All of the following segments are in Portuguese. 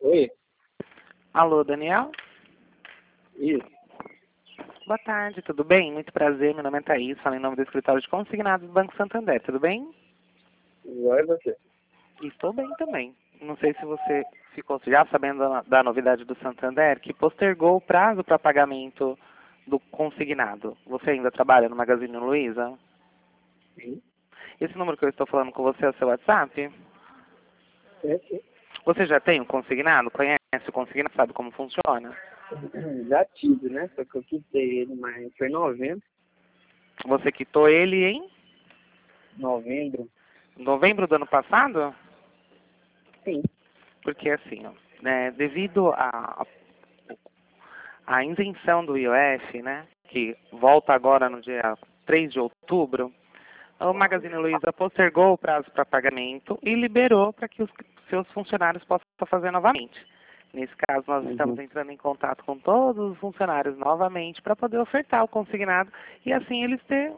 Oi? Alô, Daniel? Isso. Boa tarde, tudo bem? Muito prazer, meu nome é Thaís, falo em nome do escritório de consignados do Banco Santander, tudo bem? Igual você. Estou bem também. Não sei se você ficou já sabendo da novidade do Santander, que postergou o prazo para pagamento do consignado. Você ainda trabalha no Magazine Luiza? Sim. Esse número que eu estou falando com você é o seu WhatsApp? É, sim. Você já tem um consignado? Conhece o consignado? Sabe como funciona? Já tive, né? Só que eu quitei ele, mas foi em novembro. Você quitou ele em Novembro? novembro do ano passado? Sim. Porque assim, ó, devido à isenção do IOF, né, que volta agora no dia 3 de outubro, o Magazine Luiza postergou o prazo para pagamento e liberou para que os seus funcionários possam fazer novamente. Nesse caso, nós estamos entrando em contato com todos os funcionários novamente para poder ofertar o consignado e assim eles terem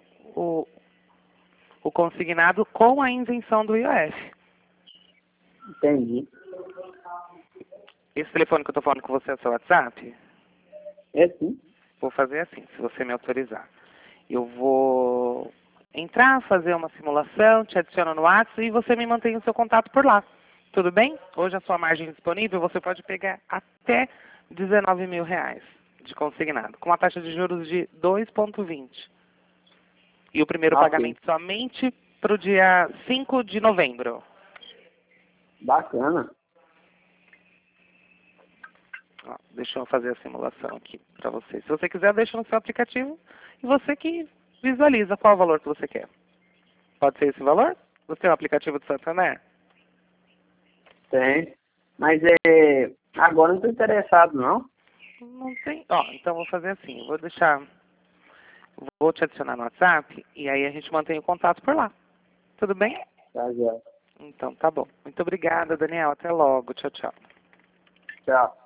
o consignado com a isenção do IOF. Entendi. Esse telefone que eu estou falando com você é o seu WhatsApp? É sim. Vou fazer assim, se você me autorizar. Eu vou entrar, fazer uma simulação, te adiciono no WhatsApp e você me mantém o seu contato por lá. Tudo bem? Hoje a sua margem disponível, você pode pegar até R$ 19.000 de consignado, com uma taxa de juros de 2,20. E o primeiro Ok. pagamento somente para o dia 5 de novembro. Bacana. Ó, deixa eu fazer a simulação aqui para você. Se você quiser, deixa no seu aplicativo e você que visualiza qual o valor que você quer. Pode ser esse valor? Você tem o aplicativo do Santander? Tem. Mas agora não estou interessado, não. Não tem. Ó, então vou fazer assim. Vou te adicionar no WhatsApp e aí a gente mantém o contato por lá. Tudo bem? Tá, já. Então tá bom. Muito obrigada, Daniel. Até logo. Tchau, tchau. Tchau.